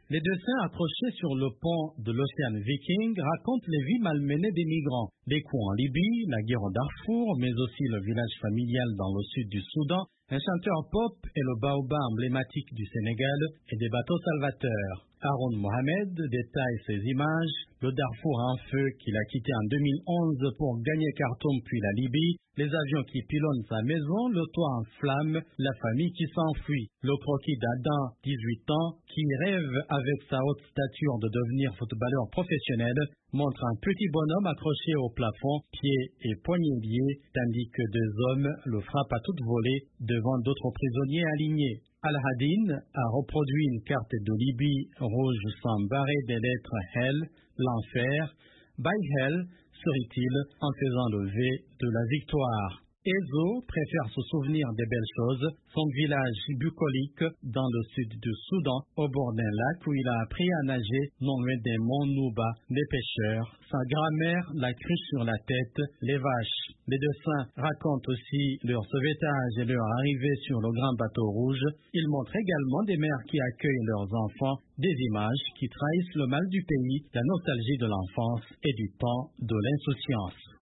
Les dessins accrochés sur le pont de l'Océan Viking racontent les vies malmenées des migrants. Les coups en Libye, la guerre au Darfour, mais aussi le village familial dans le sud du Soudan, un chanteur pop et le baobab emblématique du Sénégal et des bateaux salvateurs. Haroun Mohamed détaille ces images, le Darfour en feu qu'il a quitté en 2011 pour gagner Khartoum puis la Libye, les avions qui pilonnent sa maison, le toit en flammes, la famille qui s'enfuit. Le croquis d'Adam, 18 ans, qui rêve avec sa haute stature de devenir footballeur professionnel, montre un petit bonhomme accroché au plafond, pieds et poignets liés, tandis que deux hommes le frappent à toute volée devant d'autres prisonniers alignés. Al-Hadin a reproduit une carte de Libye rouge s'embarrer des lettres Hell, l'enfer, by Hell, serait-il, en faisant le V de la victoire. Ezo préfère se souvenir des belles choses, son village bucolique dans le sud du Soudan, au bord d'un lac où il a appris à nager non loin des monts Nouba, des pêcheurs, sa grand-mère, la cruche sur la tête, les vaches. Les dessins racontent aussi leur sauvetage et leur arrivée sur le grand bateau rouge. Ils montrent également des mères qui accueillent leurs enfants, des images qui trahissent le mal du pays, la nostalgie de l'enfance et du temps de l'insouciance.